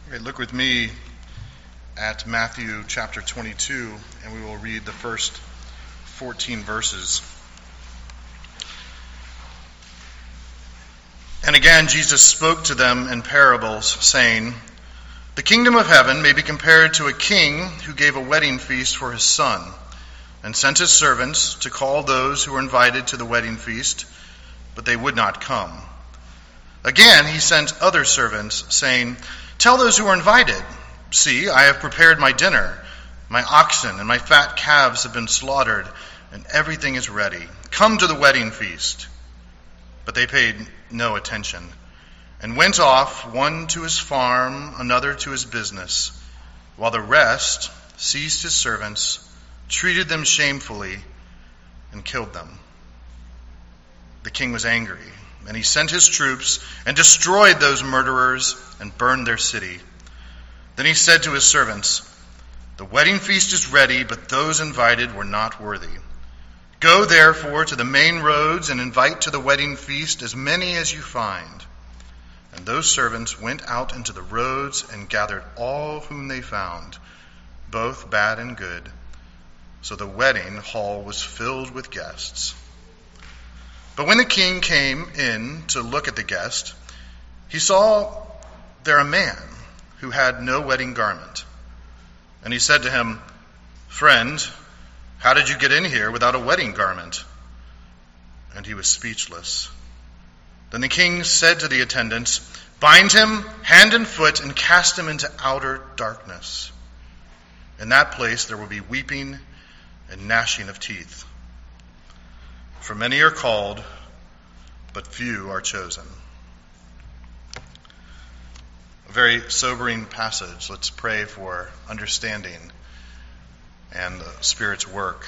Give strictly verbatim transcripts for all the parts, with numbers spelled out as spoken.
Okay, look with me at Matthew chapter twenty-two, and we will read the first fourteen verses. And again, Jesus spoke to them in parables, saying, "The kingdom of heaven may be compared to a king who gave a wedding feast for his son, and sent his servants to call those who were invited to the wedding feast, but they would not come. Again, he sent other servants, saying, 'Tell those who are invited, see, I have prepared my dinner. My oxen and my fat calves have been slaughtered, and everything is ready. Come to the wedding feast.' But they paid no attention, and went off, one to his farm, another to his business, while the rest seized his servants, treated them shamefully, and killed them. The king was angry, and he sent his troops and destroyed those murderers and burned their city. Then he said to his servants, 'The wedding feast is ready, but those invited were not worthy. Go therefore to the main roads and invite to the wedding feast as many as you find.' And those servants went out into the roads and gathered all whom they found, both bad and good. So the wedding hall was filled with guests. But when the king came in to look at the guest, he saw there a man who had no wedding garment. And he said to him, 'Friend, how did you get in here without a wedding garment?' And he was speechless. Then the king said to the attendants, 'Bind him hand and foot and cast him into outer darkness. In that place there will be weeping and gnashing of teeth. For many are called, but few are chosen.'" A very sobering passage. Let's pray for understanding and the Spirit's work.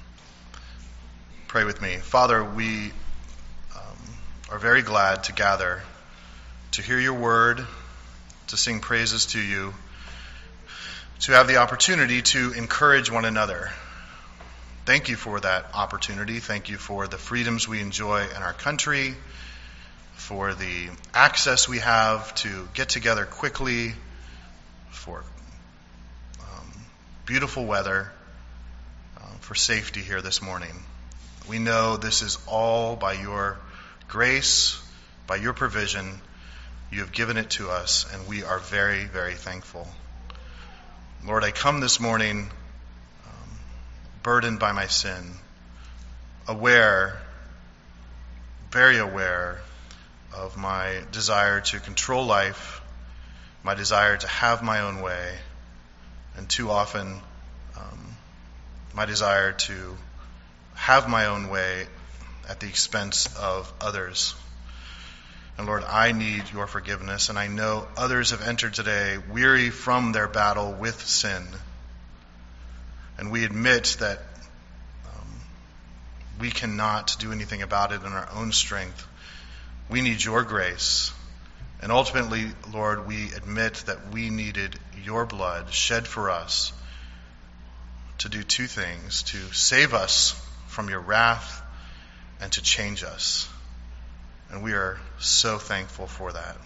Pray with me. Father, we um, are very glad to gather, to hear your word, to sing praises to you, to have the opportunity to encourage one another. Thank you for that opportunity. Thank you for the freedoms we enjoy in our country, for the access we have to get together quickly, for um, beautiful weather, uh, for safety here this morning. We know this is all by your grace, by your provision. You have given it to us, and we are very, very thankful. Lord, I come this morning um, burdened by my sin, aware, very aware of my desire to control life, my desire to have my own way, and too often um, my desire to have my own way at the expense of others. And Lord, I need your forgiveness, and I know others have entered today weary from their battle with sin. And we admit that um, we cannot do anything about it in our own strength. We need your grace. And ultimately, Lord, we admit that we needed your blood shed for us to do two things: to save us from your wrath and to change us. And we are so thankful for that.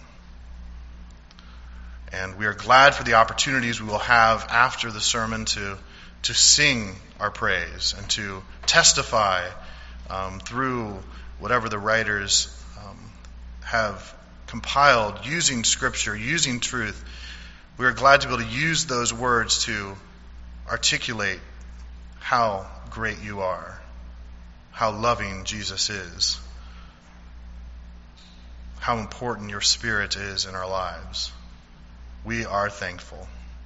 And we are glad for the opportunities we will have after the sermon to, to sing our praise and to testify um, through whatever the writers um, have compiled, using Scripture, using truth. We are glad to be able to use those words to articulate how great you are, how loving Jesus is, how important your Spirit is in our lives. We are thankful.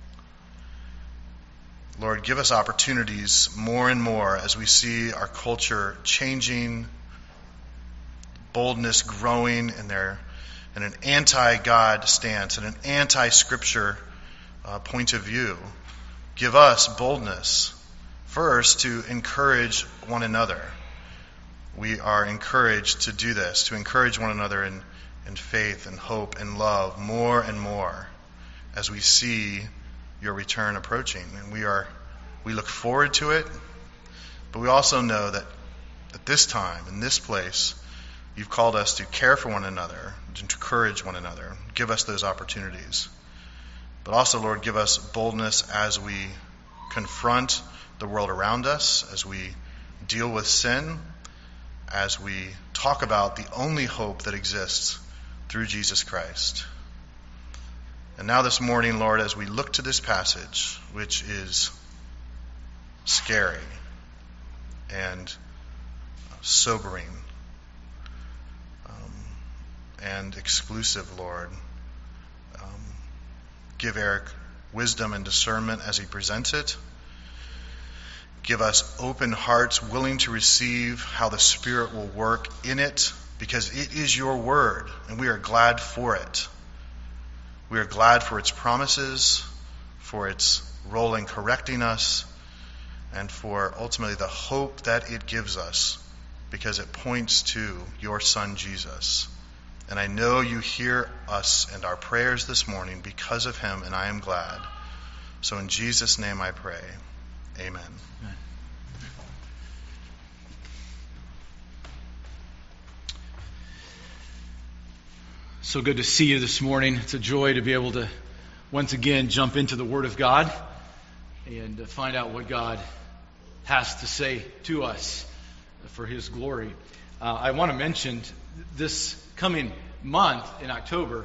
Lord, give us opportunities more and more as we see our culture changing, boldness growing in their in an anti-God stance, in an anti-Scripture uh, point of view. Give us boldness, first, to encourage one another. We are encouraged to do this, to encourage one another in, in faith and hope and love more and more as we see your return approaching. And we are we look forward to it, but we also know that at this time, in this place, you've called us to care for one another, to encourage one another. Give us those opportunities. But also, Lord, give us boldness as we confront the world around us, as we deal with sin, as we talk about the only hope that exists through Jesus Christ. And now this morning, Lord, as we look to this passage, which is scary and sobering um, and exclusive, Lord, um, give Eric wisdom and discernment as he presents it. Give us open hearts, willing to receive how the Spirit will work in it, because it is your word, and we are glad for it. We are glad for its promises, for its role in correcting us, and for ultimately the hope that it gives us, because it points to your Son, Jesus. And I know you hear us and our prayers this morning because of him, and I am glad. So in Jesus' name I pray. Amen. Amen. So good to see you this morning. It's a joy to be able to once again jump into the Word of God and to find out what God has to say to us for His glory. Uh, I want to mention this coming month in October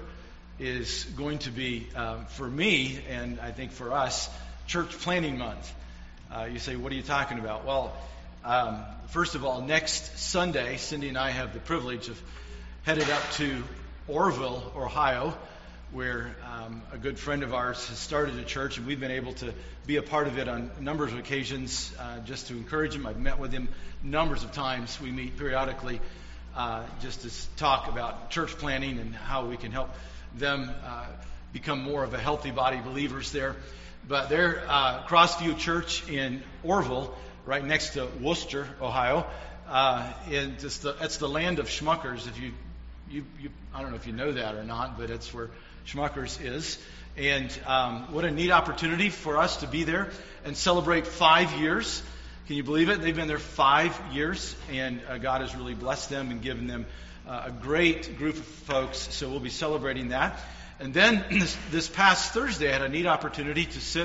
is going to be, uh, for me and I think for us, Church Planning Month. Uh, you say, what are you talking about? Well, um, first of all, next Sunday, Cindy and I have the privilege of headed up to Orville, Ohio, where um, a good friend of ours has started a church, and we've been able to be a part of it on a number of occasions uh, just to encourage him. I've met with him numbers of times. We meet periodically uh, just to talk about church planning and how we can help them uh, become more of a healthy body of believers there. But they're uh, Crossview Church in Orville, right next to Worcester, Ohio. Uh, and it's the, it's the land of Schmuckers. If you You, you, I don't know if you know that or not, but it's where Schmuckers is. And um, what a neat opportunity for us to be there and celebrate five years. Can you believe it? They've been there five years, and uh, God has really blessed them and given them uh, a great group of folks. So we'll be celebrating that. And then this, this past Thursday, I had a neat opportunity to sit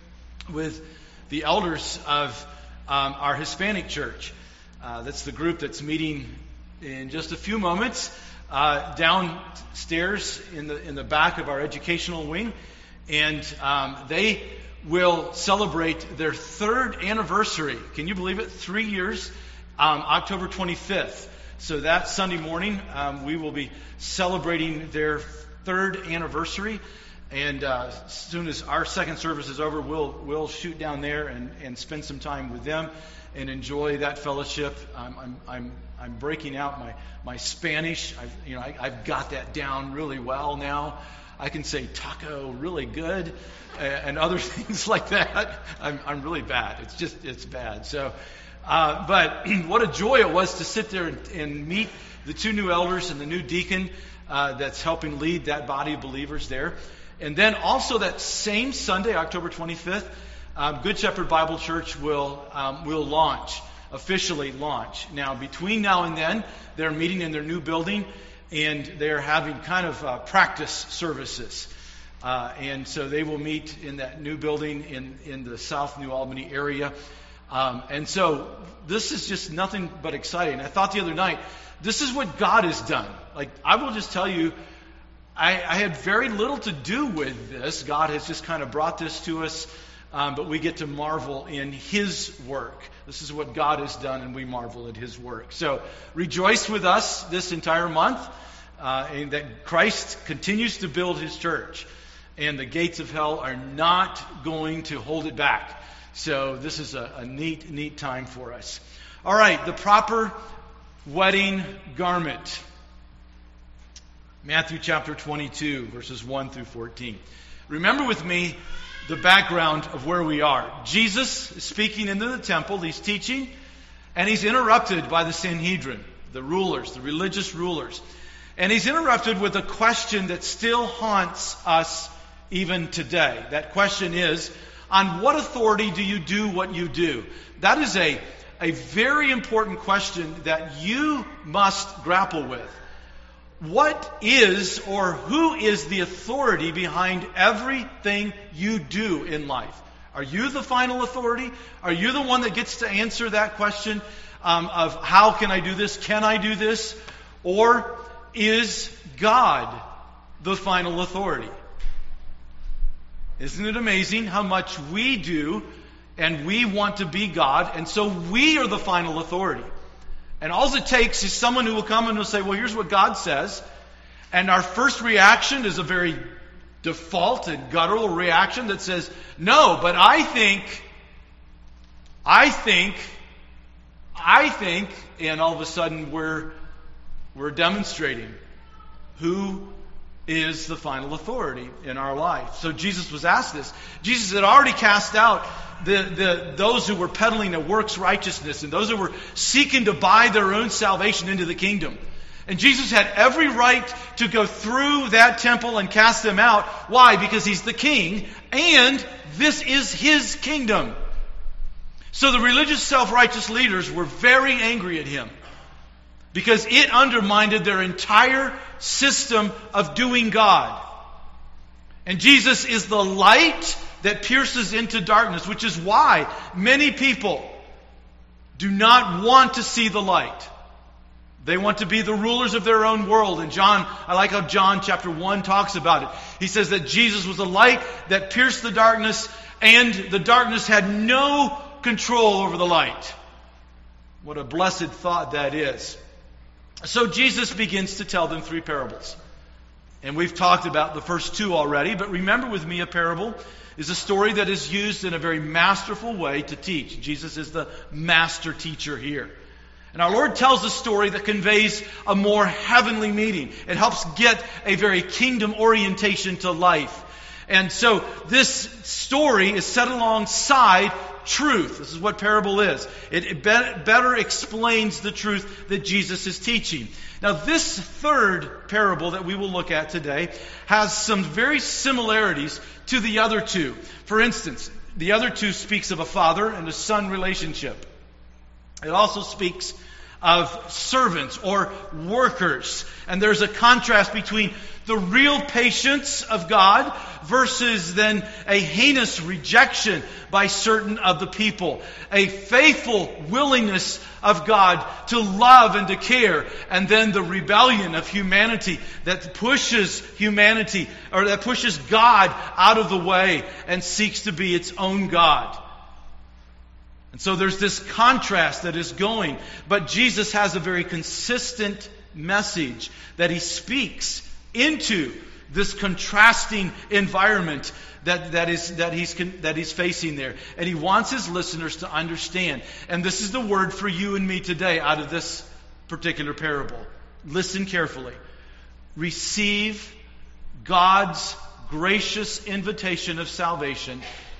with the elders of um, our Hispanic church. Uh, that's the group that's meeting in just a few moments. Uh, downstairs in the in the back of our educational wing, and um, they will celebrate their third anniversary. Can you believe it? Three years, um, October twenty-fifth. So that Sunday morning, um, we will be celebrating their third anniversary. And uh, as soon as our second service is over, we'll we'll shoot down there and, and spend some time with them and enjoy that fellowship. Um, I'm I'm I'm breaking out my, my Spanish. I've, you know, I, I've got that down really well now. I can say taco really good uh, and other things like that. I'm, I'm really bad. It's just, it's bad. So, uh, but what a joy it was to sit there and, and meet the two new elders and the new deacon uh, that's helping lead that body of believers there. And then also that same Sunday, October twenty-fifth, um, Good Shepherd Bible Church will um, will launch. Officially launch. Now, between now and then, they're meeting in their new building, and they're having kind of uh, practice services. Uh, and so they will meet in that new building in, in the South New Albany area. Um, and so this is just nothing but exciting. I thought the other night, this is what God has done. Like, I will just tell you, I, I had very little to do with this. God has just kind of brought this to us. Um, but we get to marvel in His work. This is what God has done, and we marvel at His work. So rejoice with us this entire month, uh, and that Christ continues to build His church, and the gates of hell are not going to hold it back. So this is a, a neat, neat time for us. All right, the proper wedding garment. Matthew chapter twenty-two, verses one through fourteen. Remember with me the background of where we are. Jesus is speaking into the temple, he's teaching, and he's interrupted by the Sanhedrin, the rulers, the religious rulers. And he's interrupted with a question that still haunts us even today. That question is, on what authority do you do what you do? That is a, a very important question that you must grapple with. what is or who is the authority behind everything you do in life? Are you the final authority? Are you the one that gets to answer that question um, of how can I do this? Can I do this? Or is God the final authority? Isn't it amazing how much we do and we want to be God, and so we are the final authority. And all it takes is someone who will come and will say, well, here's what God says. And our first reaction is a very default and guttural reaction that says, no, but I think, I think, I think, and all of a sudden we're, we're demonstrating who is the final authority in our life. So Jesus was asked this. Jesus had already cast out the, the those who were peddling a works righteousness and those who were seeking to buy their own salvation into the kingdom. And Jesus had every right to go through that temple and cast them out. Why? Because He's the King, and this is His kingdom. So the religious self-righteous leaders were very angry at Him, because it undermined their entire system of doing God. And Jesus is the light that pierces into darkness, which is why many people do not want to see the light. They want to be the rulers of their own world. And John, I like how John chapter one talks about it. He says that Jesus was a light that pierced the darkness, and the darkness had no control over the light. What a blessed thought that is. So Jesus begins to tell them three parables. And we've talked about the first two already, but remember with me, a parable is a story that is used in a very masterful way to teach. Jesus is the master teacher here. And our Lord tells a story that conveys a more heavenly meaning. It helps get a very kingdom orientation to life. And so this story is set alongside truth. This is what parable is. It, it be- better explains the truth that Jesus is teaching. Now, this third parable that we will look at today has some very similarities to the other two. For instance, the other two speaks of a father and a son relationship. It also speaks of servants or workers. And there's a contrast between the real patience of God versus then a heinous rejection by certain of the people. A faithful willingness of God to love and to care. And then the rebellion of humanity that pushes humanity, or that pushes God out of the way and seeks to be its own God. And so there's this contrast that is going. But Jesus has a very consistent message that He speaks into this contrasting environment that, that, is, that, he's, that He's facing there. And He wants His listeners to understand. And this is the word for you and me today out of this particular parable. Listen carefully. Receive God's gracious invitation of salvation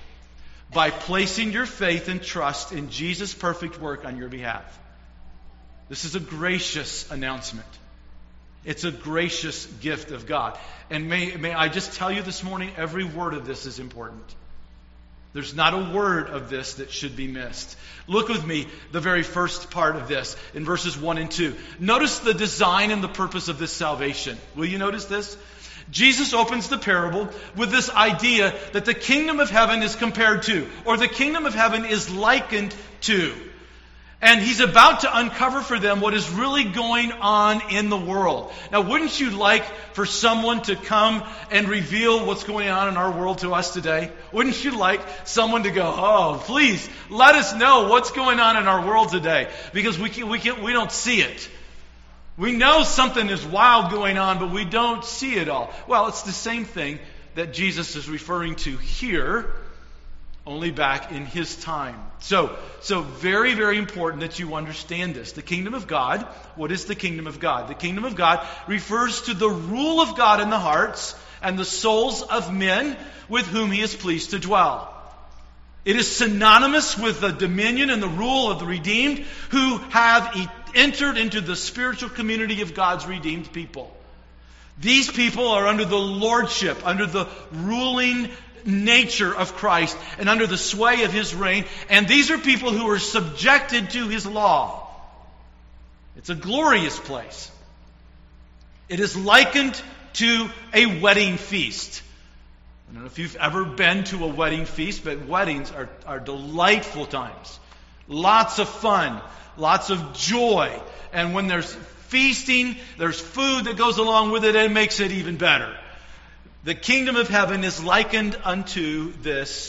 by placing your faith and trust in Jesus' perfect work on your behalf. This is a gracious announcement. It's a gracious gift of God. And may, may I just tell you this morning, every word of this is important. There's not a word of this that should be missed. Look with me, the very first part of this, in verses one and two. Notice the design and the purpose of this salvation. Will you notice this? Jesus opens the parable with this idea that the kingdom of heaven is compared to, or the kingdom of heaven is likened to. And He's about to uncover for them what is really going on in the world. Now, wouldn't you like for someone to come and reveal what's going on in our world to us today? Wouldn't you like someone to go, oh, please, let us know what's going on in our world today? Because we can, we can, we don't see it. We know something is wild going on, but we don't see it all. Well, it's the same thing that Jesus is referring to here, only back in His time. So, so very, very important that you understand this. The kingdom of God, what is the kingdom of God? The kingdom of God refers to the rule of God in the hearts and the souls of men with whom He is pleased to dwell. It is synonymous with the dominion and the rule of the redeemed who have e- entered into the spiritual community of God's redeemed people. These people are under the lordship, under the ruling nature of Christ, and under the sway of His reign. And these are people who are subjected to His law. It's a glorious place. It is likened to a wedding feast. I don't know if you've ever been to a wedding feast, but weddings are, are delightful times. Lots of fun, lots of joy. And when there's feasting, there's food that goes along with it, and it makes it even better. The kingdom of heaven is likened unto this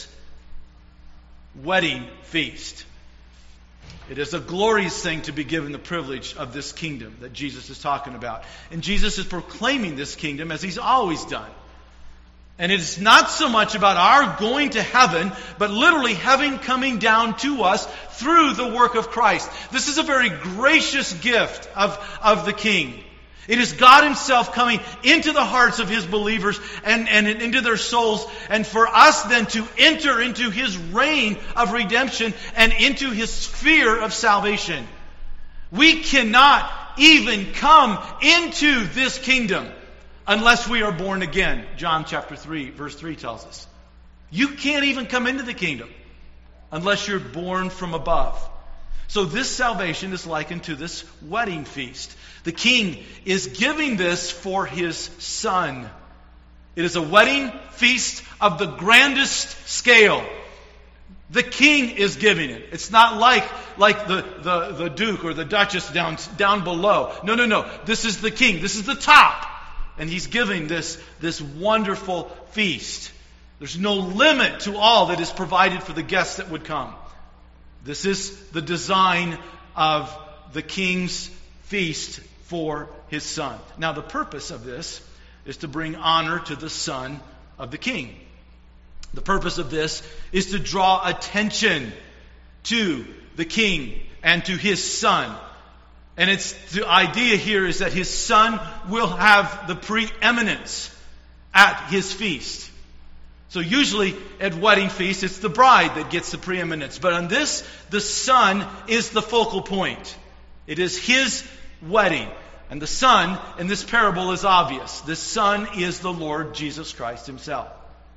wedding feast. It is a glorious thing to be given the privilege of this kingdom that Jesus is talking about. And Jesus is proclaiming this kingdom as He's always done. And it's not so much about our going to heaven, but literally heaven coming down to us through the work of Christ. This is a very gracious gift of, of the King. It is God Himself coming into the hearts of His believers and, and into their souls, and for us then to enter into His reign of redemption and into His sphere of salvation. We cannot even come into this kingdom unless we are born again. John chapter three, verse three tells us. You can't even come into the kingdom unless you're born from above. So this salvation is likened to this wedding feast. The king is giving this for his son. It is a wedding feast of the grandest scale. The king is giving it. It's not like, like the, the, the duke or the duchess down, down below. No, no, no. This is the king. This is the top. And he's giving this, this wonderful feast. There's no limit to all that is provided for the guests that would come. This is the design of the king's feast for his son. Now, the purpose of this is to bring honor to the son of the king. The purpose of this is to draw attention to the king and to his son. And it's the idea here is that his son will have the preeminence at his feast. So usually at wedding feasts, it's the bride that gets the preeminence. But on this, the son is the focal point. It is his wedding. And the son in this parable is obvious. The son is the Lord Jesus Christ Himself.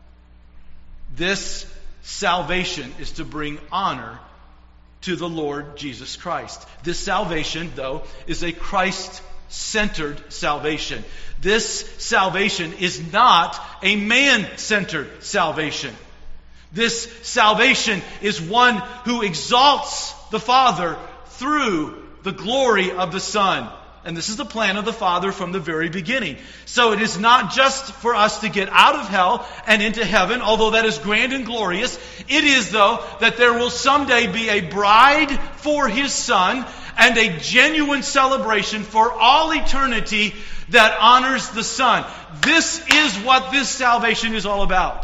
This salvation is to bring honor to the Lord Jesus Christ. This salvation, though, is a Christ-centered salvation. This salvation is not a man-centered salvation. This salvation is one who exalts the Father through the glory of the Son. And this is the plan of the Father from the very beginning. So it is not just for us to get out of hell and into heaven, although that is grand and glorious. It is, though, that there will someday be a bride for His Son and a genuine celebration for all eternity that honors the Son. This is what this salvation is all about.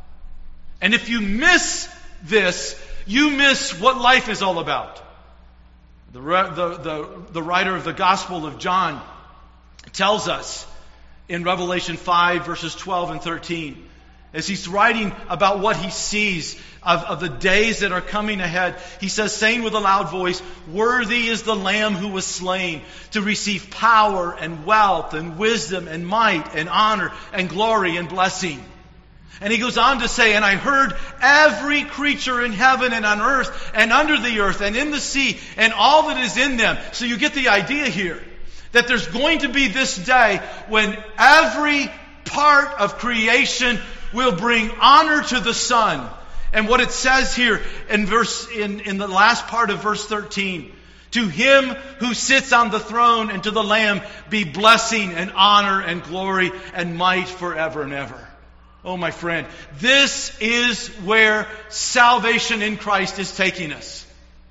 And if you miss this, you miss what life is all about. The, the, the, the writer of the Gospel of John tells us in Revelation five, verses twelve and thirteen, as he's writing about what he sees of, of the days that are coming ahead, he says, saying with a loud voice, "Worthy is the Lamb who was slain to receive power and wealth and wisdom and might and honor and glory and blessing." And he goes on to say, "And I heard every creature in heaven and on earth and under the earth and in the sea and all that is in them." So you get the idea here that there's going to be this day when every part of creation will bring honor to the Son. And what it says here in verse in, in the last part of verse thirteen, "To Him who sits on the throne and to the Lamb be blessing and honor and glory and might forever and ever." Oh, my friend, this is where salvation in Christ is taking us.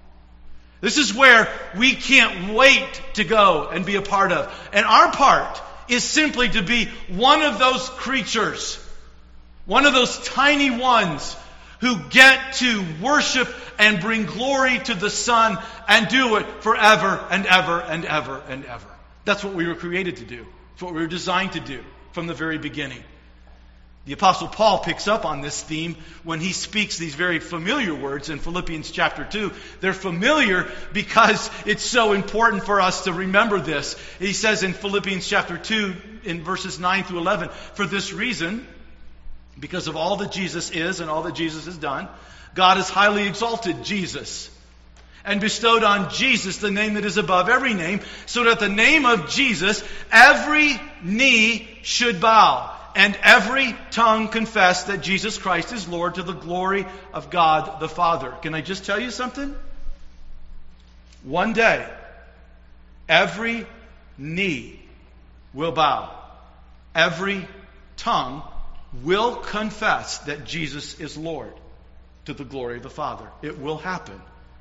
This is where we can't wait to go and be a part of. And our part is simply to be one of those creatures, one of those tiny ones who get to worship and bring glory to the Son and do it forever and ever and ever and ever. That's what we were created to do. It's what we were designed to do from the very beginning. The Apostle Paul picks up on this theme when he speaks these very familiar words in Philippians chapter two. They're familiar because it's so important for us to remember this. He says in Philippians chapter two, in verses nine through eleven, "For this reason, because of all that Jesus is and all that Jesus has done, God has highly exalted Jesus and bestowed on Jesus the name that is above every name, so that at the name of Jesus every knee should bow, and every tongue confess that Jesus Christ is Lord, to the glory of God the Father. Can I just tell you something? One day, every knee will bow. Every tongue will confess that Jesus is Lord, to the glory of the Father. It will happen.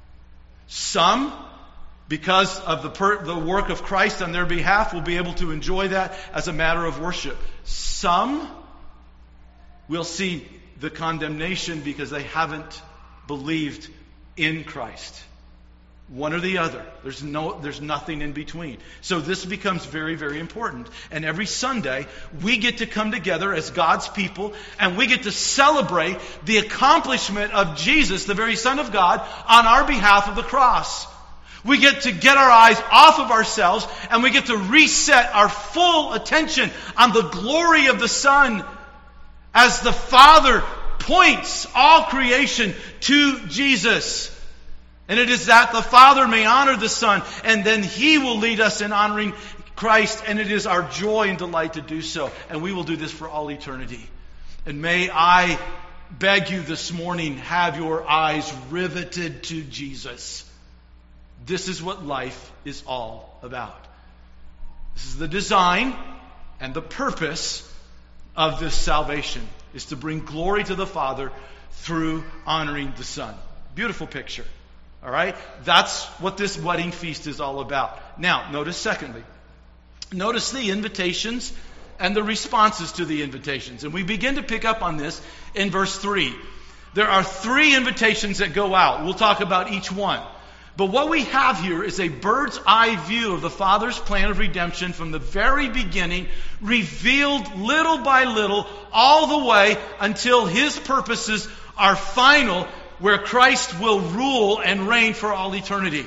Some, because of the, per- the work of Christ on their behalf, will be able to enjoy that as a matter of worship. Some will see the condemnation because they haven't believed in Christ. One or the other. There's no, there's nothing in between. So this becomes very, very important. And every Sunday, we get to come together as God's people, and we get to celebrate the accomplishment of Jesus, the very Son of God, on our behalf of the cross. We get to get our eyes off of ourselves, and we get to reset our full attention on the glory of the Son, as the Father points all creation to Jesus. And it is that the Father may honor the Son, and then He will lead us in honoring Christ, and it is our joy and delight to do so. And we will do this for all eternity. And may I beg you this morning, have your eyes riveted to Jesus. This is what life is all about. This is the design and the purpose of this salvation, is to bring glory to the Father through honoring the Son. Beautiful picture. All right? That's what this wedding feast is all about. Now, notice secondly. Notice the invitations and the responses to the invitations. And we begin to pick up on this in verse three. There are three invitations that go out. We'll talk about each one. But what we have here is a bird's eye view of the Father's plan of redemption from the very beginning, revealed little by little, all the way until His purposes are final, where Christ will rule and reign for all eternity.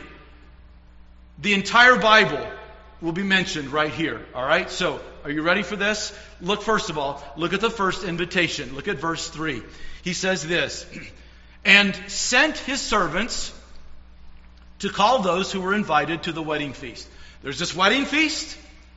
The entire Bible will be mentioned right here. All right? So, are you ready for this? Look, first of all, look at the first invitation. Look at verse three. He says this, "And sent His servants to call those who were invited to the wedding feast." There's this wedding feast,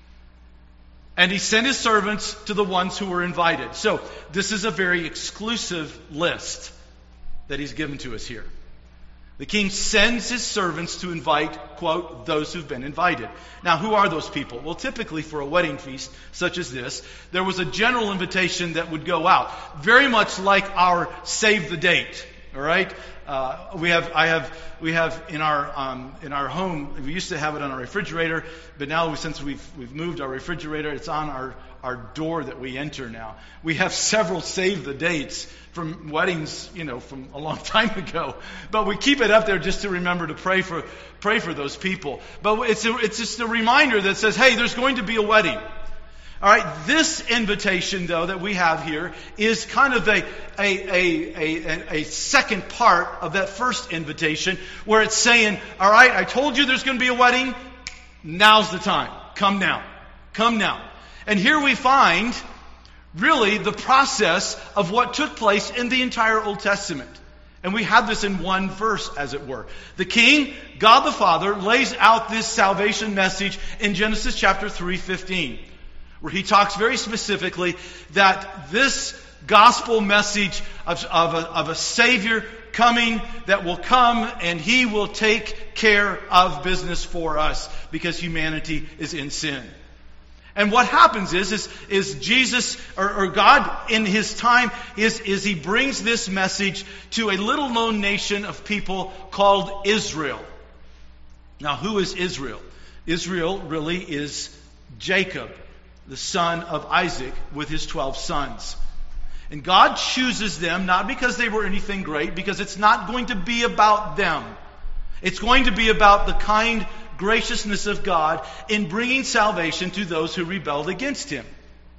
and He sent His servants to the ones who were invited. So, this is a very exclusive list that He's given to us here. The King sends His servants to invite, quote, those who've been invited. Now, who are those people? Well, typically for a wedding feast such as this, there was a general invitation that would go out. Very much like our save the date. All right? Uh, we have, I have, we have in our, um, in our home, we used to have it on our refrigerator, but now since we've, we've moved our refrigerator, it's on our, our door that we enter now. We have several save the dates from weddings, you know, from a long time ago. But we keep it up there just to remember to pray for, pray for those people. But it's a, it's just a reminder that says, hey, there's going to be a wedding. All right, this invitation, though, that we have here is kind of a, a, a, a, a second part of that first invitation, where it's saying, all right, I told you there's going to be a wedding. Now's the time. Come now. Come now. And here we find, really, the process of what took place in the entire Old Testament. And we have this in one verse, as it were. The King, God the Father, lays out this salvation message in Genesis chapter three fifteen. Where He talks very specifically that this gospel message of, of, a, of a Savior coming that will come, and He will take care of business for us because humanity is in sin. And what happens is, is, is Jesus, or, or God in His time, is, is He brings this message to a little known nation of people called Israel. Now, who is Israel? Israel really is Jacob, the son of Isaac, with his twelve sons. And God chooses them not because they were anything great, because it's not going to be about them. It's going to be about the kind graciousness of God in bringing salvation to those who rebelled against Him.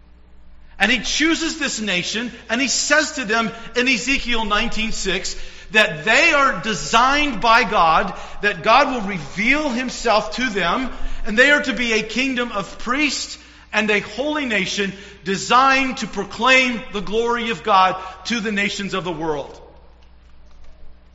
And He chooses this nation, and He says to them in Ezekiel nineteen six that they are designed by God, that God will reveal Himself to them, and they are to be a kingdom of priests and a holy nation designed to proclaim the glory of God to the nations of the world.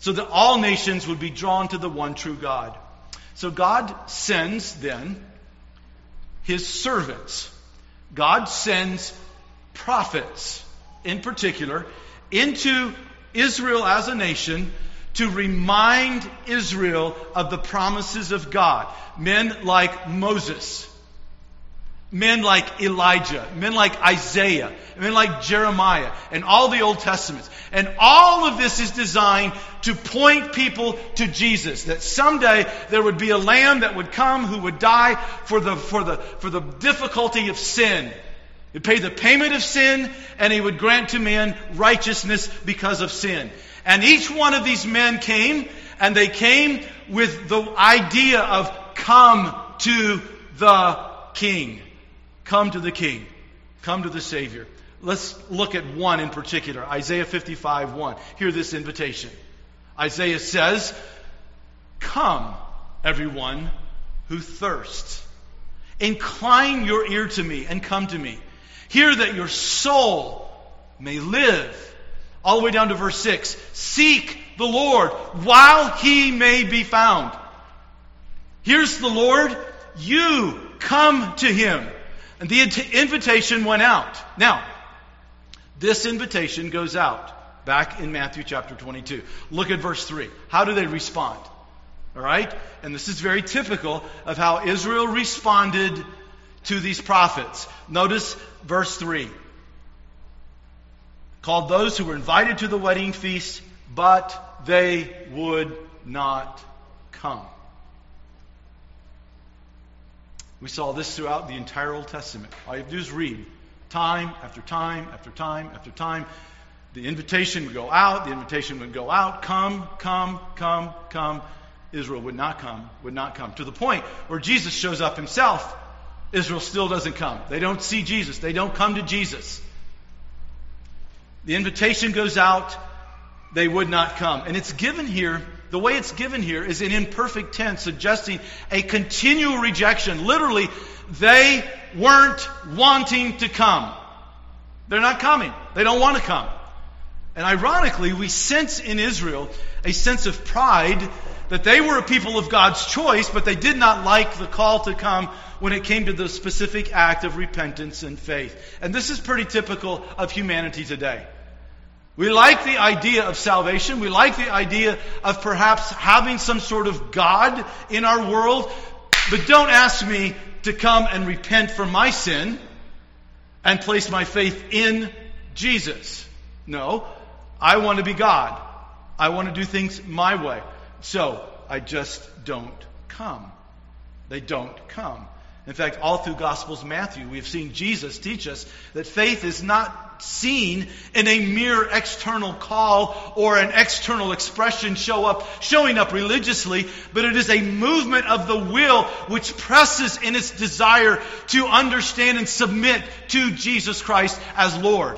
so that all nations would be drawn to the one true God. So God sends then his servants. God sends prophets, in particular, into Israel as a nation to remind Israel of the promises of God. Men like Moses, men like Elijah, men like Isaiah, men like Jeremiah, and all the Old Testaments. And all of this is designed to point people to Jesus. That someday there would be a Lamb that would come who would die for the, for the, for the difficulty of sin. He'd pay the payment of sin, and he would grant to man righteousness because of sin. And each one of these men came, and they came with the idea of come to the King. Come to the King. Come to the Savior. Let's look at one in particular. Isaiah fifty-five one. Hear this invitation. Isaiah says, "Come, everyone who thirsts. Incline your ear to me and come to me. Hear that your soul may live." All the way down to verse six. "Seek the Lord while he may be found." Here's the Lord. You come to him. And the invitation went out. Now, this invitation goes out back in Matthew chapter twenty-two. Look at verse three. How do they respond? All right? And this is very typical of how Israel responded to these prophets. Notice verse three. "Called those who were invited to the wedding feast, but they would not come." We saw this throughout the entire Old Testament. All you have to do is read. Time after time after time after time. The invitation would go out. The invitation would go out. Come, come, come, come. Israel would not come, would not come. To the point where Jesus shows up himself, Israel still doesn't come. They don't see Jesus. They don't come to Jesus. The invitation goes out. They would not come. And it's given here, the way it's given here is in imperfect tense, suggesting a continual rejection. Literally, they weren't wanting to come. They're not coming. They don't want to come. And ironically, we sense in Israel a sense of pride that they were a people of God's choice, but they did not like the call to come when it came to the specific act of repentance and faith. And this is pretty typical of humanity today. We like the idea of salvation. We like the idea of perhaps having some sort of God in our world. But don't ask me to come and repent from my sin and place my faith in Jesus. No, I want to be God. I want to do things my way. So I just don't come. They don't come. In fact, all through Gospels Matthew, we have seen Jesus teach us that faith is not seen in a mere external call or an external expression show up, showing up religiously, but it is a movement of the will which presses in its desire to understand and submit to Jesus Christ as Lord.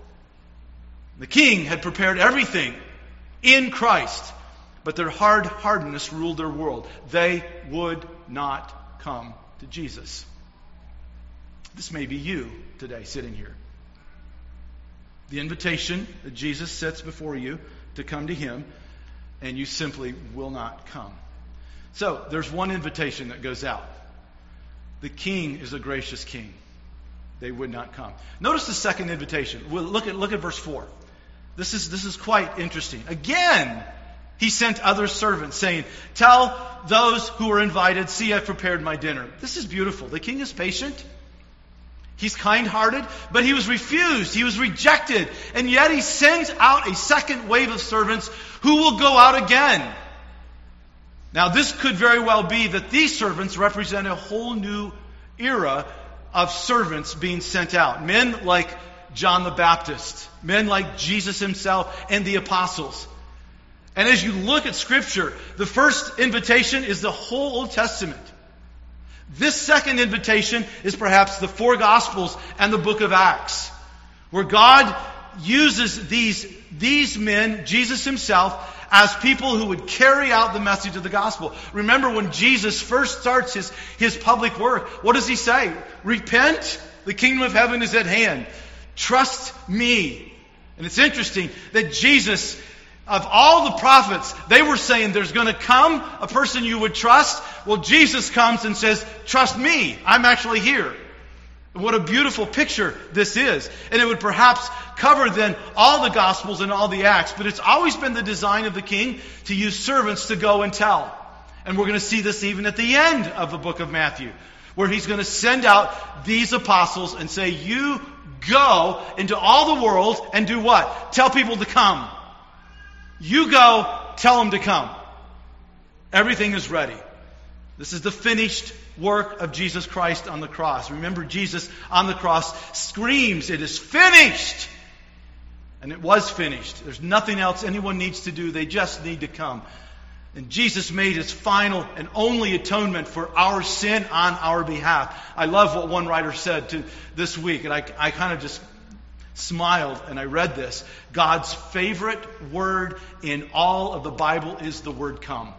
The King had prepared everything in Christ, but their hard-heartedness ruled their world. They would not come to Jesus. This may be you today sitting here. The invitation that Jesus sets before you to come to him, and you simply will not come. So, there's one invitation that goes out. The King is a gracious King. They would not come. Notice the second invitation. Well, look at look at verse four. This is this is quite interesting. Again, he sent other servants saying, "Tell those who are invited, see, I've prepared my dinner." This is beautiful. The King is patient. He's kind-hearted, but he was refused. He was rejected. And yet he sends out a second wave of servants who will go out again. Now, this could very well be that these servants represent a whole new era of servants being sent out. Men like John the Baptist, men like Jesus himself and the apostles. And as you look at Scripture, the first invitation is the whole Old Testament. This second invitation is perhaps the four Gospels and the book of Acts, where God uses these, these men, Jesus himself, as people who would carry out the message of the gospel. Remember when Jesus first starts his, his public work, what does he say? Repent, the kingdom of heaven is at hand. Trust me. And it's interesting that Jesus of all the prophets, they were saying there's going to come a person you would trust. Well, Jesus comes and says, trust me, I'm actually here. What a beautiful picture this is. And it would perhaps cover then all the Gospels and all the Acts, but it's always been the design of the King to use servants to go and tell. And we're going to see this even at the end of the book of Matthew, where he's going to send out these apostles and say, you go into all the world and do what? Tell people to come. You go, tell them to come. Everything is ready. This is the finished work of Jesus Christ on the cross. Remember, Jesus on the cross screams, it is finished! And it was finished. There's nothing else anyone needs to do. They just need to come. And Jesus made his final and only atonement for our sin on our behalf. I love what one writer said to this week, and I, I kind of just smiled and I read this. God's favorite word in all of the Bible is the word come.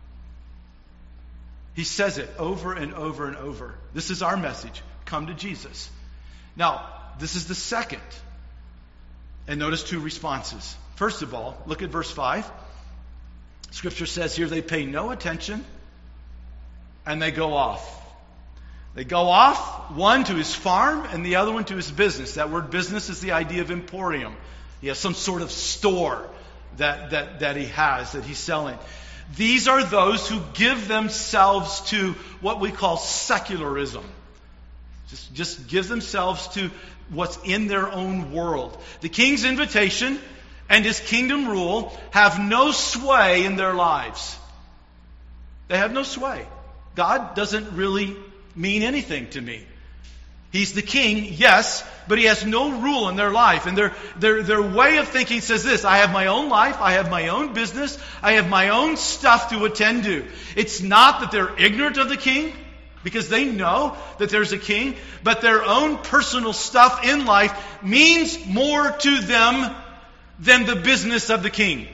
He says it over and over and over. This is our message. Come to Jesus. Now, this is the second. And notice two responses. First of all, look at verse five. Scripture says here they pay no attention and they go off. They go off, one to his farm and the other one to his business. That word business is the idea of emporium. He has some sort of store that, that, that he has, that he's selling. These are those who give themselves to what we call secularism. Just, just give themselves to what's in their own world. The king's invitation and his kingdom rule have no sway in their lives. They have no sway. God doesn't really mean anything to me. He's the king, yes, but he has no rule in their life. And their, their, their way of thinking says this: I have my own life, I have my own business, I have my own stuff to attend to. It's not that they're ignorant of the king, because they know that there's a king, but their own personal stuff in life means more to them than the business of the king.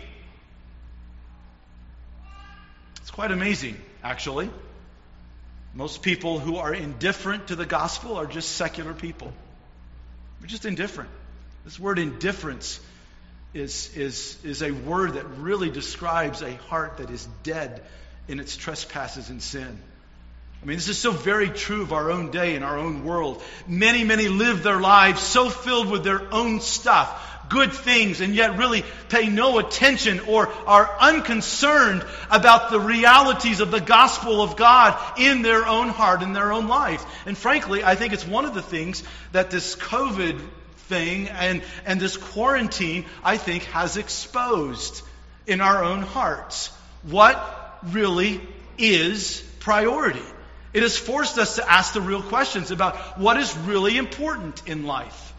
It's quite amazing, actually. Most people who are indifferent to the gospel are just secular people. They're just indifferent. This word indifference is, is, is a word that really describes a heart that is dead in its trespasses and sin. I mean, this is so very true of our own day and our own world. Many, many live their lives so filled with their own stuff, good things, and yet really pay no attention or are unconcerned about the realities of the gospel of God in their own heart, in their own life. And frankly, I think it's one of the things that this COVID thing and, and this quarantine, I think, has exposed in our own hearts. What really is priority? It has forced us to ask the real questions about what is really important in life.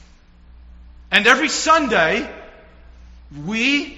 And every Sunday, we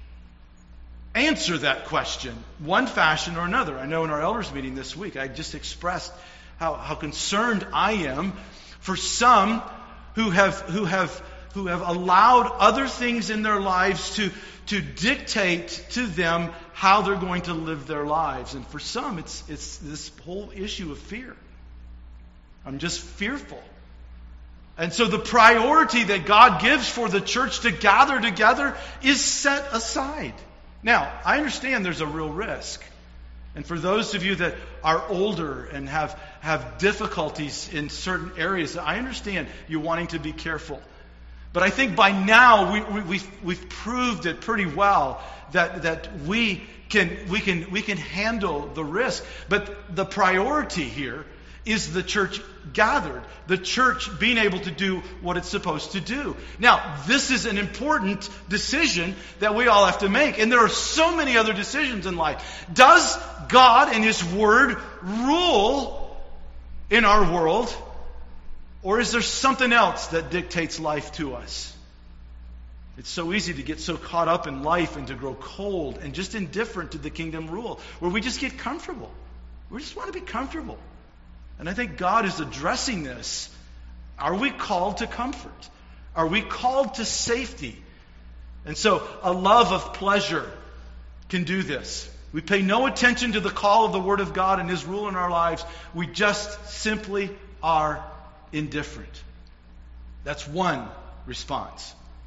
answer that question, one fashion or another. I know in our elders meeting this week, I just expressed how, how concerned I am for some who have who have who have allowed other things in their lives to, to dictate to them how they're going to live their lives. And for some, it's it's this whole issue of fear. I'm just fearful. And so the priority that God gives for the church to gather together is set aside. Now, I understand there's a real risk. And for those of you that are older and have, have difficulties in certain areas, I understand you wanting to be careful. But I think by now we, we, we've, we've proved it pretty well that, that we can, we can, we can handle the risk. But the priority here is the church gathered, the church being able to do what it's supposed to do. Now, this is an important decision that we all have to make. And there are so many other decisions in life. Does God and His Word rule in our world? Or is there something else that dictates life to us? It's so easy to get so caught up in life and to grow cold and just indifferent to the kingdom rule, where we just get comfortable. We just want to be comfortable. And I think God is addressing this. Are we called to comfort? Are we called to safety? And so a love of pleasure can do this. We pay no attention to the call of the Word of God and His rule in our lives. We just simply are indifferent. That's one response.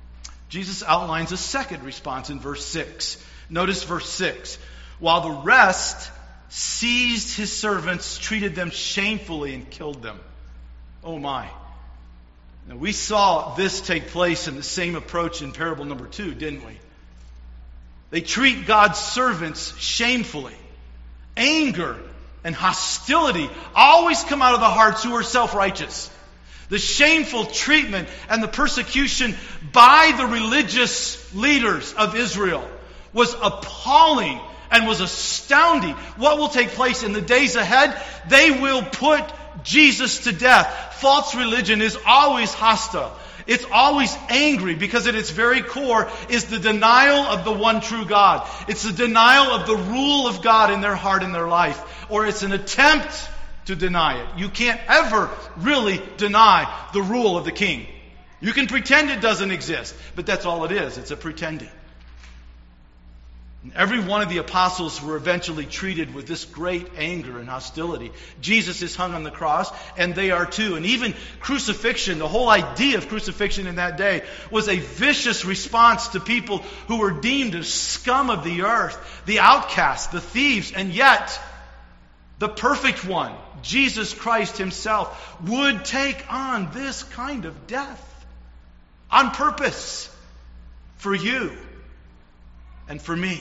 Jesus outlines a second response in verse six. Notice verse six. While the rest seized his servants, treated them shamefully, and killed them. Oh my. Now we saw this take place in the same approach in parable number two, didn't we? They treat God's servants shamefully. Anger and hostility always come out of the hearts who are self-righteous. The shameful treatment and the persecution by the religious leaders of Israel was appalling and was astounding. What will take place in the days ahead? They will put Jesus to death. False religion is always hostile. It's always angry because at its very core is the denial of the one true God. It's the denial of the rule of God in their heart and their life. Or it's an attempt to deny it. You can't ever really deny the rule of the king. You can pretend it doesn't exist, but that's all it is. It's a pretending. And every one of the apostles were eventually treated with this great anger and hostility. Jesus is hung on the cross, and they are too. And even crucifixion, the whole idea of crucifixion in that day, was a vicious response to people who were deemed as scum of the earth, the outcasts, the thieves, and yet the perfect one, Jesus Christ himself, would take on this kind of death on purpose for you and for me.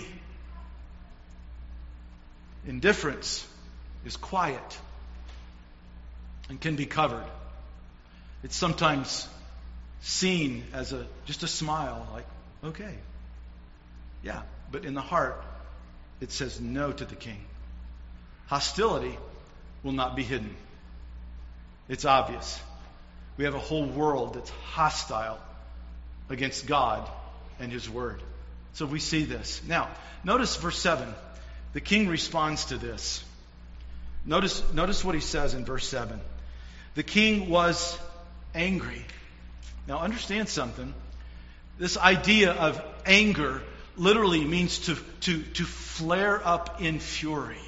Indifference is quiet and can be covered. It's sometimes seen as a just a smile, like, okay, yeah, but in the heart it says no to the king. Hostility will not be hidden. It's obvious. We have a whole world that's hostile against God and his word. So we see this. Now, notice verse seven. The king responds to this. Notice, notice what he says in verse seven. The king was angry. Now understand something. This idea of anger literally means to, to, to flare up in fury.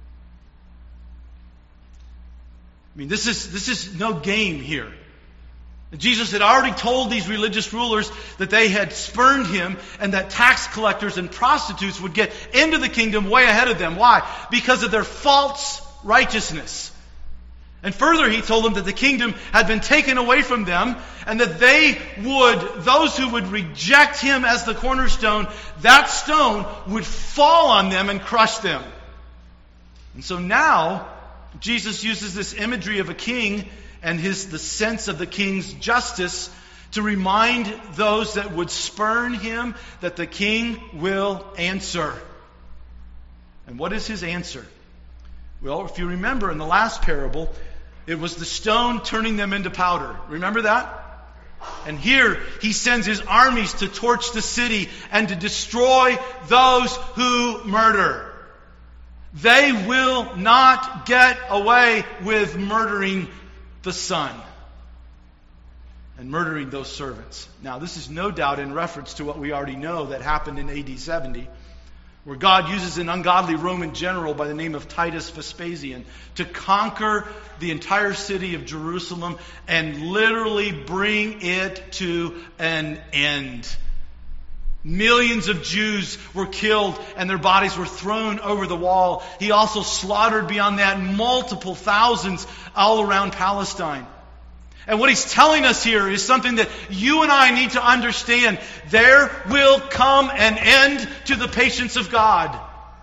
I mean, this is, this is no game here. Jesus had already told these religious rulers that they had spurned him and that tax collectors and prostitutes would get into the kingdom way ahead of them. Why? Because of their false righteousness. And further, he told them that the kingdom had been taken away from them and that they would, those who would reject him as the cornerstone, that stone would fall on them and crush them. And so now, Jesus uses this imagery of a king and his the sense of the king's justice to remind those that would spurn him that the king will answer. And what is his answer? Well, if you remember in the last parable, it was the stone turning them into powder. Remember that? And here he sends his armies to torch the city and to destroy those who murder. They will not get away with murdering the son and murdering those servants. Now, this is no doubt in reference to what we already know that happened in A D seventy, where God uses an ungodly Roman general by the name of Titus Vespasian to conquer the entire city of Jerusalem and literally bring it to an end. Millions of Jews were killed and their bodies were thrown over the wall. He also slaughtered beyond that multiple thousands all around Palestine. And what he's telling us here is something that you and I need to understand. There will come an end to the patience of God.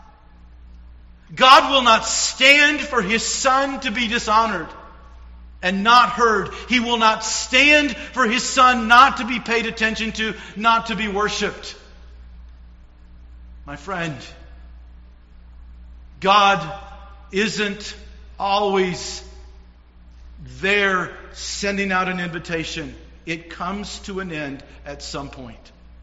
God will not stand for his son to be dishonored and not heard. He will not stand for his son not to be paid attention to, not to be worshipped. My friend, God isn't always there sending out an invitation. It comes to an end at some point.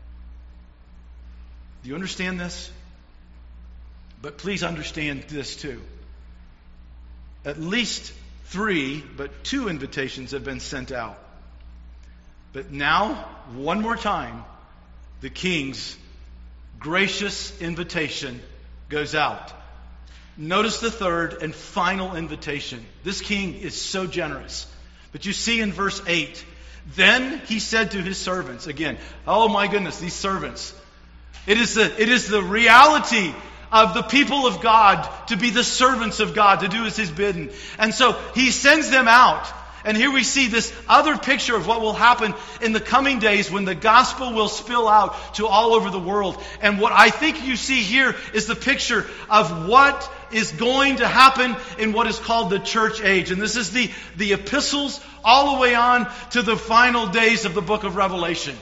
Do you understand this? But please understand this too. At least three, but two invitations have been sent out. But now, one more time, the king's gracious invitation goes out. Notice the third and final invitation. This king is so generous. But you see in verse eight Then he said to his servants, again, oh my goodness, these servants. It is the, it is the reality of the people of God to be the servants of God, to do as His bidden. And so he sends them out. And here we see this other picture of what will happen in the coming days when the gospel will spill out to all over the world. And what I think you see here is the picture of what is going to happen in what is called the church age. And this is the, the epistles all the way on to the final days of the book of Revelation.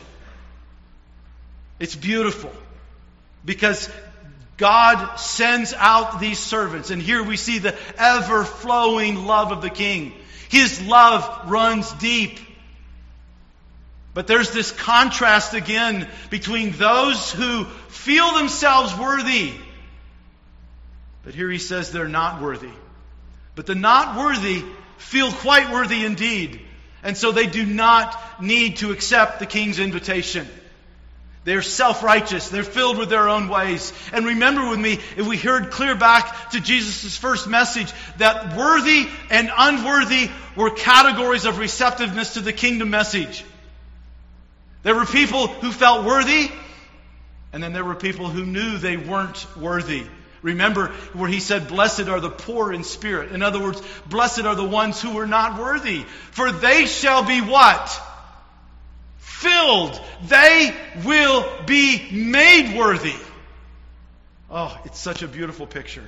It's beautiful because God sends out these servants. And here we see the ever-flowing love of the King. His love runs deep. But there's this contrast again between those who feel themselves worthy. But here he says they're not worthy. But the not worthy feel quite worthy indeed. And so they do not need to accept the King's invitation. They're self-righteous. They're filled with their own ways. And remember with me, if we heard clear back to Jesus' first message, that worthy and unworthy were categories of receptiveness to the kingdom message. There were people who felt worthy, and then there were people who knew they weren't worthy. Remember where he said, blessed are the poor in spirit. In other words, blessed are the ones who are not worthy. For they shall be what? Filled. They will be made worthy. Oh, it's such a beautiful picture.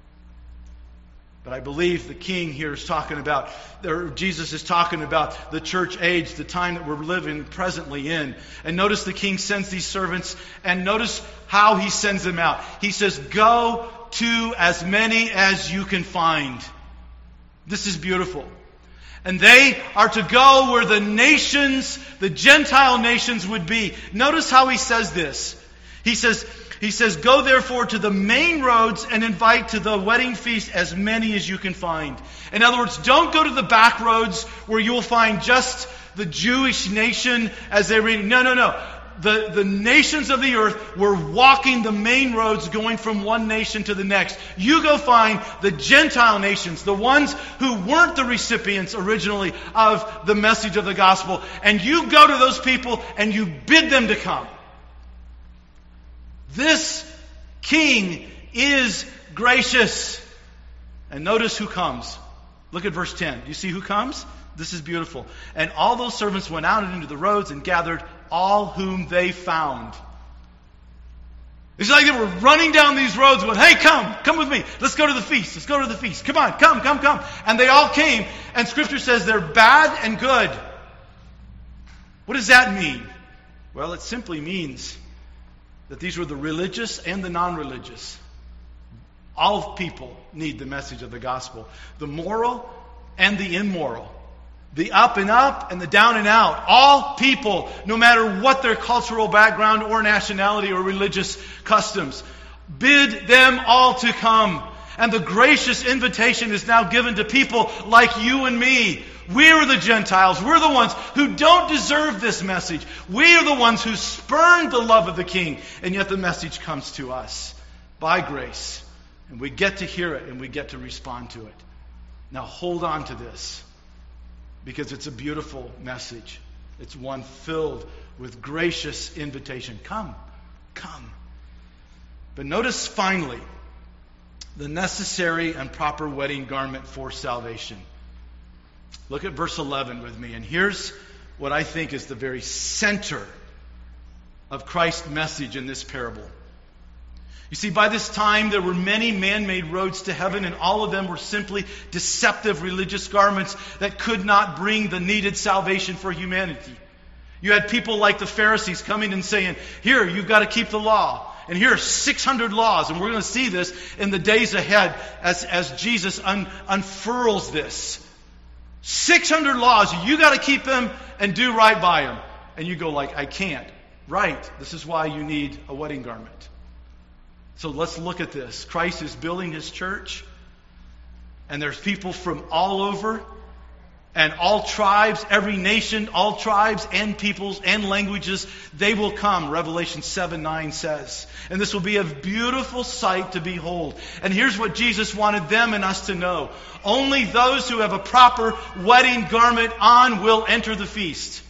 But I believe the King here is talking about, or Jesus is talking about the church age, the time that we're living presently in. And notice the King sends these servants, and notice how he sends them out. He says, go to as many as you can find. This is beautiful. And they are to go where the nations, the Gentile nations would be. Notice how he says this. He says, he says, go therefore to the main roads and invite to the wedding feast as many as you can find. In other words, don't go to the back roads where you'll find just the Jewish nation as they read. No, no, no. The, the nations of the earth were walking the main roads going from one nation to the next. You go find the Gentile nations, the ones who weren't the recipients originally of the message of the gospel, and you go to those people and you bid them to come. This King is gracious. And notice who comes. Look at verse ten. Do you see who comes? This is beautiful. And all those servants went out into the roads and gathered all whom they found. It's like they were running down these roads going, hey, come, come with me. Let's go to the feast. Let's go to the feast. Come on, come, come, come. And they all came. And Scripture says they're bad and good. What does that mean? Well, it simply means that these were the religious and the non-religious. All people need the message of the gospel. The moral and the immoral. The up and up and the down and out. All people, no matter what their cultural background or nationality or religious customs. Bid them all to come. And the gracious invitation is now given to people like you and me. We're the Gentiles. We're the ones who don't deserve this message. We are the ones who spurned the love of the King. And yet the message comes to us by grace. And we get to hear it and we get to respond to it. Now hold on to this. Because it's a beautiful message. It's one filled with gracious invitation. Come, come. But notice finally, the necessary and proper wedding garment for salvation. Look at verse eleven with me. And here's what I think is the very center of Christ's message in this parable. You see, by this time, there were many man-made roads to heaven, and all of them were simply deceptive religious garments that could not bring the needed salvation for humanity. You had people like the Pharisees coming and saying, here, you've got to keep the law. And here are six hundred laws, and we're going to see this in the days ahead as, as Jesus un, unfurls this. six hundred laws, you got to keep them and do right by them. And you go like, I can't. Right, this is why you need a wedding garment. So let's look at this. Christ is building His church. And there's people from all over. And all tribes, every nation, all tribes and peoples and languages, they will come, Revelation seven nine says. And this will be a beautiful sight to behold. And here's what Jesus wanted them and us to know. Only those who have a proper wedding garment on will enter the feast.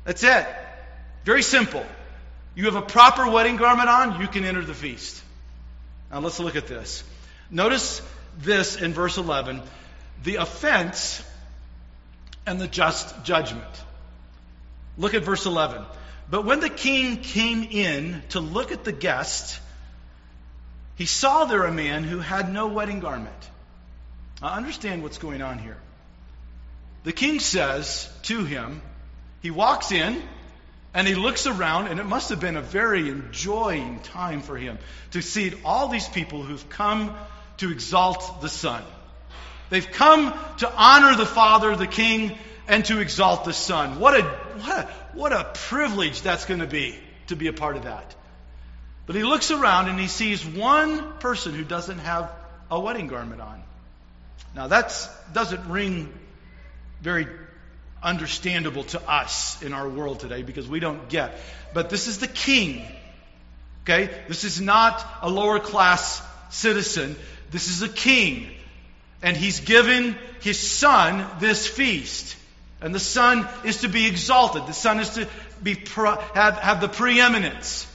That's it. Very simple. You have a proper wedding garment on, you can enter the feast. Now let's look at this. Notice this in verse eleven. The offense and the just judgment. Look at verse eleven. But when the king came in to look at the guest, he saw there a man who had no wedding garment. Now understand what's going on here. The king says to him, he walks in and he looks around, and it must have been a very enjoying time for him to see all these people who've come to exalt the Son. They've come to honor the Father, the King, and to exalt the Son. What a, what a, what a privilege that's going to be, to be a part of that. But he looks around and he sees one person who doesn't have a wedding garment on. Now that doesn't ring very understandable to us in our world today because we don't get. But this is the king. Okay? This is not a lower class citizen. This is a king. And he's given his son this feast. And the son is to be exalted. The son is to be pro- have, have the preeminence.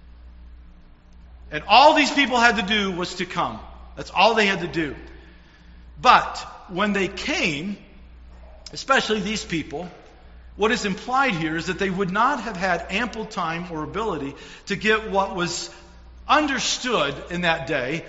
And all these people had to do was to come. That's all they had to do. But when they came, especially these people, what is implied here is that they would not have had ample time or ability to get what was understood in that day,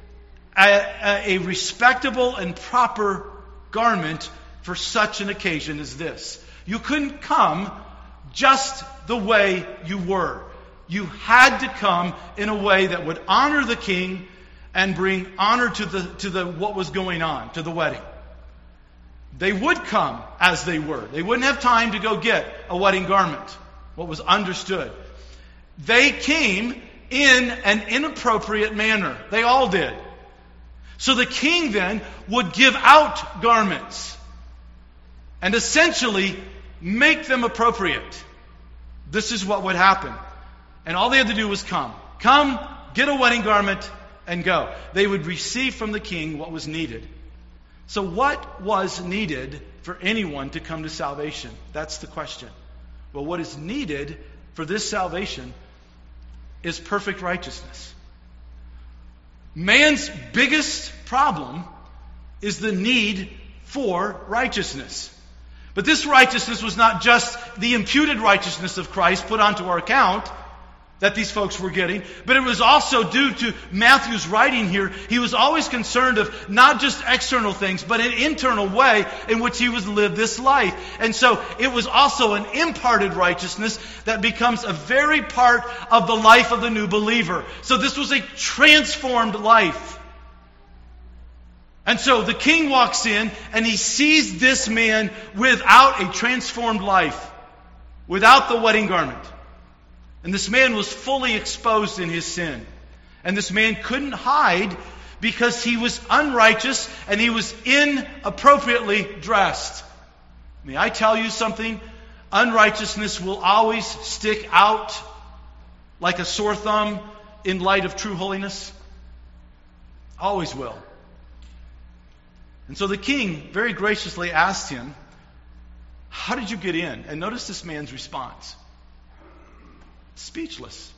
a, a respectable and proper garment for such an occasion as this. You couldn't come just the way you were. You had to come in a way that would honor the king and bring honor to the to the what was going on, to the wedding. They would come as they were. They wouldn't have time to go get a wedding garment, what was understood. They came in an inappropriate manner. They all did. So the king then would give out garments and essentially make them appropriate. This is what would happen. And all they had to do was come. Come, get a wedding garment, and go. They would receive from the king what was needed. So what was needed for anyone to come to salvation? That's the question. Well, what is needed for this salvation is perfect righteousness. Man's biggest problem is the need for righteousness. But this righteousness was not just the imputed righteousness of Christ put onto our account that these folks were getting, but it was also due to Matthew's writing here. He was always concerned of not just external things, but an internal way in which he was lived this life. And so it was also an imparted righteousness that becomes a very part of the life of the new believer. So this was a transformed life. And so the king walks in and he sees this man without a transformed life, without the wedding garment. And this man was fully exposed in his sin. And this man couldn't hide because he was unrighteous and he was inappropriately dressed. May I tell you something? Unrighteousness will always stick out like a sore thumb in light of true holiness. Always will. And so the king very graciously asked him, "How did you get in?" And notice this man's response. Speechless.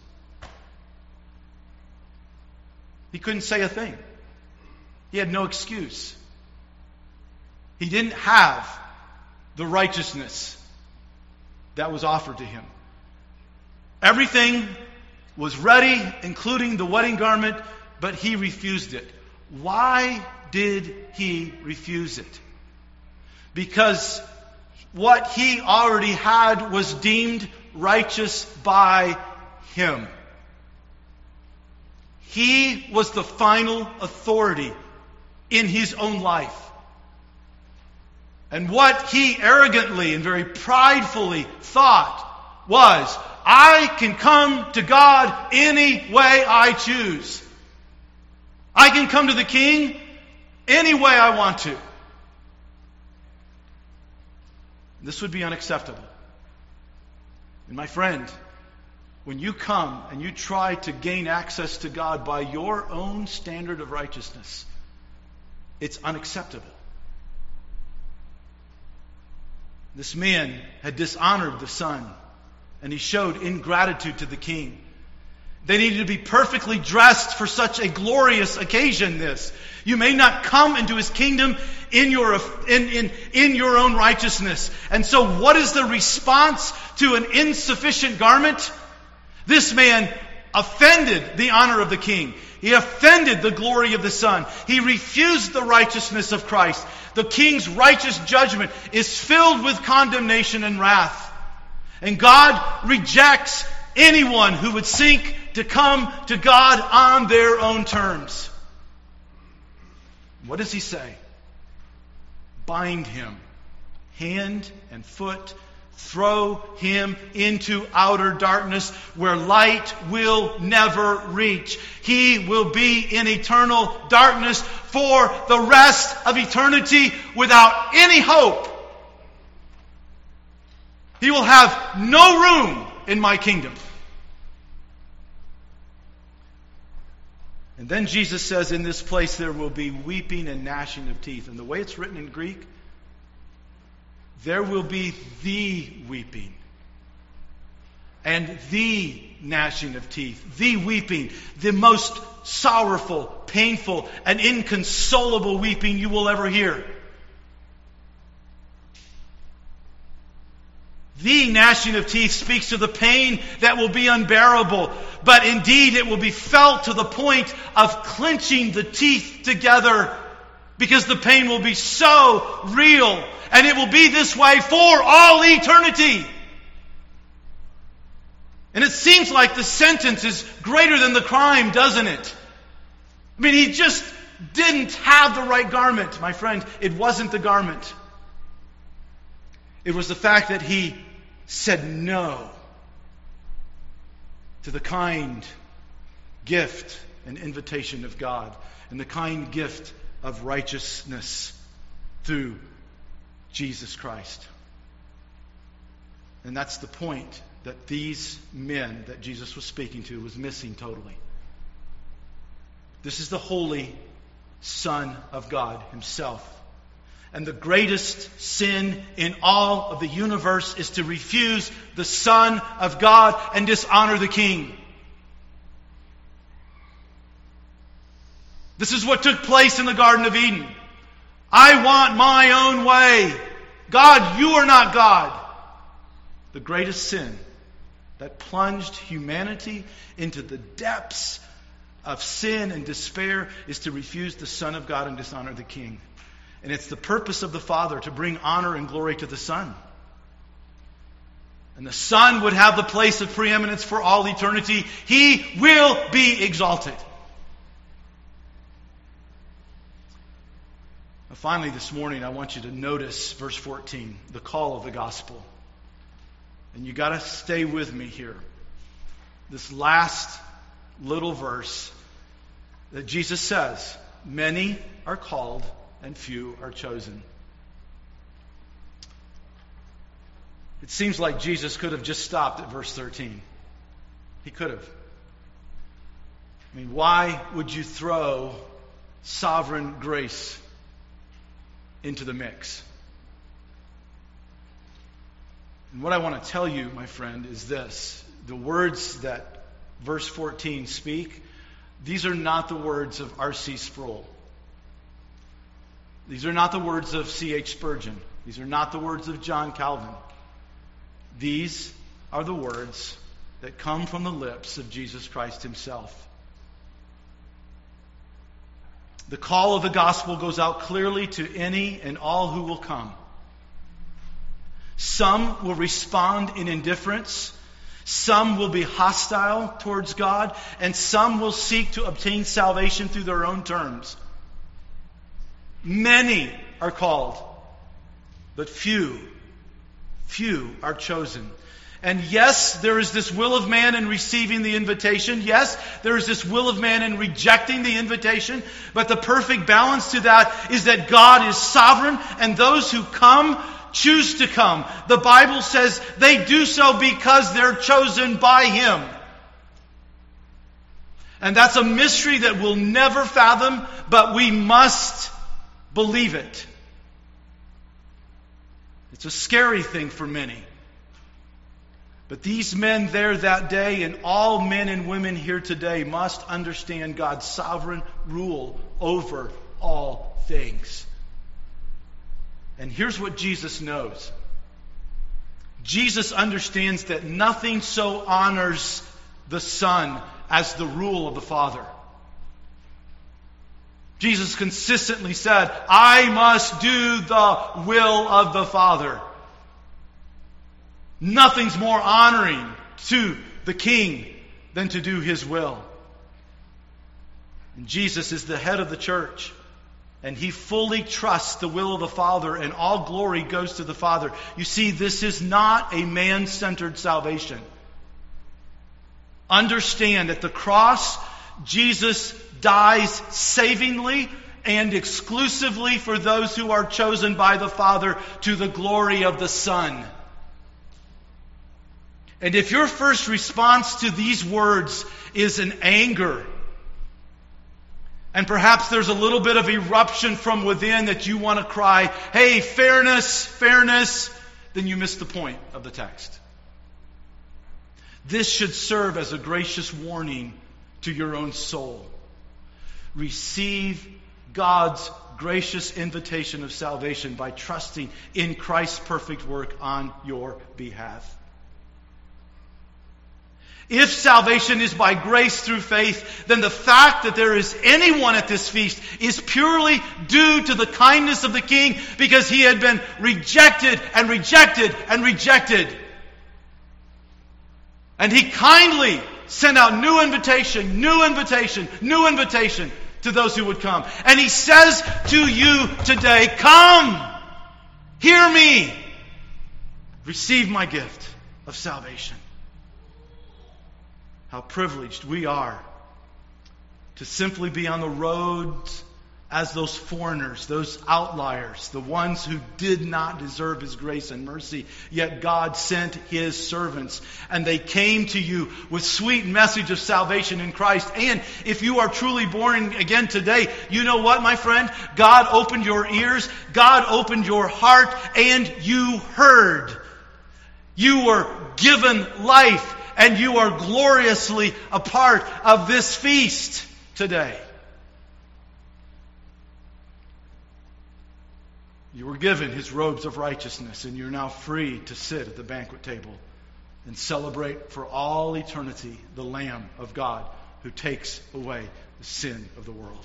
He couldn't say a thing. He had no excuse. He didn't have the righteousness that was offered to him. Everything was ready, including the wedding garment, but he refused it. Why did he refuse it? Because what he already had was deemed righteous by him. He was the final authority in his own life. And what he arrogantly and very pridefully thought was, I can come to God any way I choose. I can come to the king any way I want to. This would be unacceptable. And my friend, when you come and you try to gain access to God by your own standard of righteousness, it's unacceptable. This man had dishonored the son, and he showed ingratitude to the king. They needed to be perfectly dressed for such a glorious occasion, this. You may not come into his kingdom in your, in, in, in your own righteousness. And so what is the response to an insufficient garment? This man offended the honor of the king. He offended the glory of the Son. He refused the righteousness of Christ. The king's righteous judgment is filled with condemnation and wrath. And God rejects anyone who would seek to come to God on their own terms. What does he say? Bind him, hand and foot, throw him into outer darkness where light will never reach. He will be in eternal darkness for the rest of eternity without any hope. He will have no room in my kingdom. And then Jesus says, in this place there will be weeping and gnashing of teeth. And the way it's written in Greek, there will be the weeping and the gnashing of teeth. The weeping, the most sorrowful, painful, and inconsolable weeping you will ever hear. The gnashing of teeth speaks to the pain that will be unbearable, but indeed it will be felt to the point of clenching the teeth together, because the pain will be so real, and it will be this way for all eternity. And it seems like the sentence is greater than the crime, doesn't it? I mean, he just didn't have the right garment, my friend. It wasn't the garment. It was the fact that he said no to the kind gift and invitation of God, and the kind gift of righteousness through Jesus Christ. And that's the point that these men that Jesus was speaking to was missing totally. This is the holy Son of God himself. And the greatest sin in all of the universe is to refuse the Son of God and dishonor the King. This is what took place in the Garden of Eden. I want my own way. God, you are not God. The greatest sin that plunged humanity into the depths of sin and despair is to refuse the Son of God and dishonor the King. And it's the purpose of the Father to bring honor and glory to the Son. And the Son would have the place of preeminence for all eternity. He will be exalted. Now, finally, this morning, I want you to notice verse fourteen, the call of the gospel. And you got to stay with me here. This last little verse that Jesus says, many are called and few are chosen. It seems like Jesus could have just stopped at verse thirteen. He could have. I mean, why would you throw sovereign grace into the mix? And what I want to tell you, my friend, is this. The words that verse fourteen speak, these are not the words of R C Sproul. These are not the words of C H Spurgeon. These are not the words of John Calvin. These are the words that come from the lips of Jesus Christ himself. The call of the gospel goes out clearly to any and all who will come. Some will respond in indifference. Some will be hostile towards God. And some will seek to obtain salvation through their own terms. Many are called, but few, few are chosen. And yes, there is this will of man in receiving the invitation. Yes, there is this will of man in rejecting the invitation. But the perfect balance to that is that God is sovereign, and those who come choose to come. The Bible says they do so because they're chosen by Him. And that's a mystery that we'll never fathom, but we must believe it. It's a scary thing for many. But these men there that day and all men and women here today must understand God's sovereign rule over all things. And here's what Jesus knows. Jesus understands that nothing so honors the Son as the rule of the Father. Jesus consistently said, I must do the will of the Father. Nothing's more honoring to the King than to do His will. And Jesus is the head of the church, and He fully trusts the will of the Father, and all glory goes to the Father. You see, this is not a man-centered salvation. Understand, at the cross, Jesus dies savingly and exclusively for those who are chosen by the Father to the glory of the Son. And if your first response to these words is an anger, and perhaps there's a little bit of eruption from within that you want to cry, hey, fairness, fairness, then you miss the point of the text. This should serve as a gracious warning to your own soul. Receive God's gracious invitation of salvation by trusting in Christ's perfect work on your behalf. If salvation is by grace through faith, then the fact that there is anyone at this feast is purely due to the kindness of the King, because He had been rejected and rejected and rejected. And He kindly sent out new invitation, new invitation, new invitation to those who would come. And He says to you today, come, hear me, receive my gift of salvation. How privileged we are to simply be on the roads as those foreigners, those outliers, the ones who did not deserve His grace and mercy. Yet God sent His servants, and they came to you with sweet message of salvation in Christ. And if you are truly born again today, you know what, my friend? God opened your ears, God opened your heart, and you heard. You were given life, and you are gloriously a part of this feast today. You were given His robes of righteousness, and you're now free to sit at the banquet table and celebrate for all eternity the Lamb of God who takes away the sin of the world.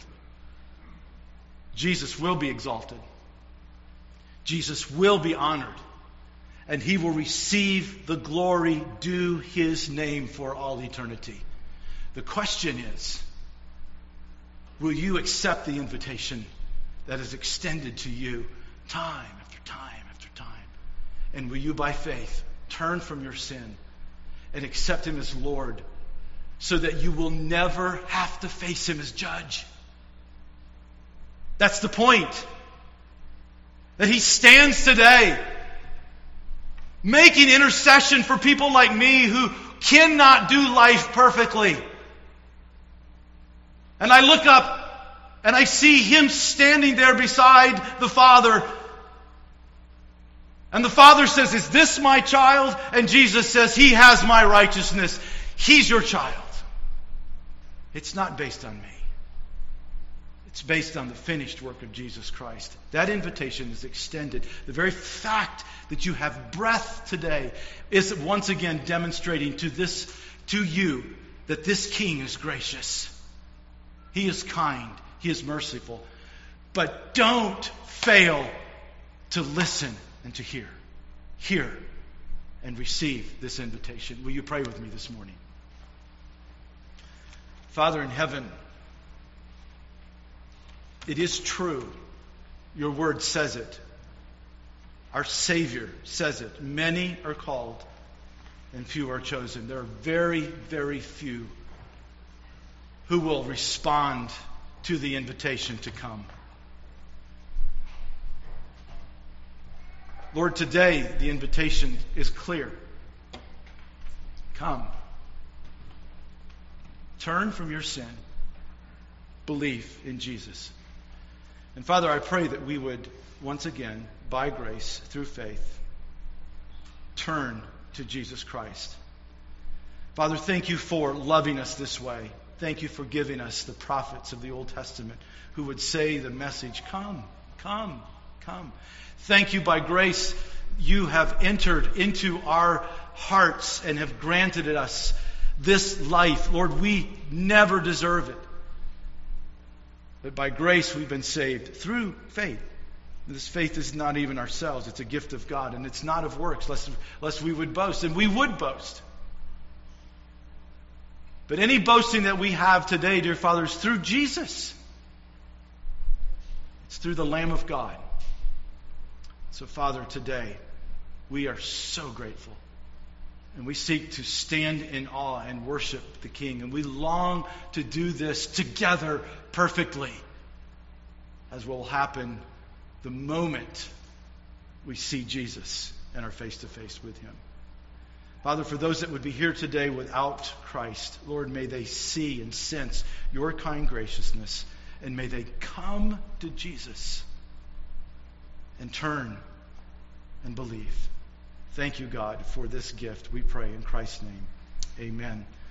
Jesus will be exalted. Jesus will be honored. And He will receive the glory due His name for all eternity. The question is, will you accept the invitation that is extended to you time after time after time? And will you, by faith, turn from your sin and accept Him as Lord, so that you will never have to face Him as judge? That's the point. That He stands today making intercession for people like me who cannot do life perfectly. And I look up and I see Him standing there beside the Father. And the Father says, is this my child? And Jesus says, He has my righteousness. He's your child. It's not based on me. It's based on the finished work of Jesus Christ. That invitation is extended. The very fact that you have breath today is once again demonstrating to this, to you, that this King is gracious. He is kind. He is merciful. But don't fail to listen and to hear. Hear and receive this invitation. Will you pray with me this morning? Father in heaven, it is true. Your word says it. Our Savior says it. Many are called and few are chosen. There are very, very few who will respond to the invitation to come. Lord, today the invitation is clear. Come. Turn from your sin. Believe in Jesus. And Father, I pray that we would once again, by grace, through faith, turn to Jesus Christ. Father, thank you for loving us this way. Thank you for giving us the prophets of the Old Testament who would say the message, come, come, come. Thank you, by grace, you have entered into our hearts and have granted us this life. Lord, we never deserve it. But by grace we've been saved through faith. This faith is not even ourselves. It's a gift of God. And it's not of works, lest, lest we would boast. And we would boast. But any boasting that we have today, dear Father, is through Jesus. It's through the Lamb of God. So, Father, today we are so grateful. And we seek to stand in awe and worship the King. And we long to do this together perfectly, as will happen the moment we see Jesus and are face to face with him. Father, for those that would be here today without Christ, Lord, may they see and sense your kind graciousness, and may they come to Jesus and turn and believe. Thank you, God, for this gift. We pray in Christ's name. Amen.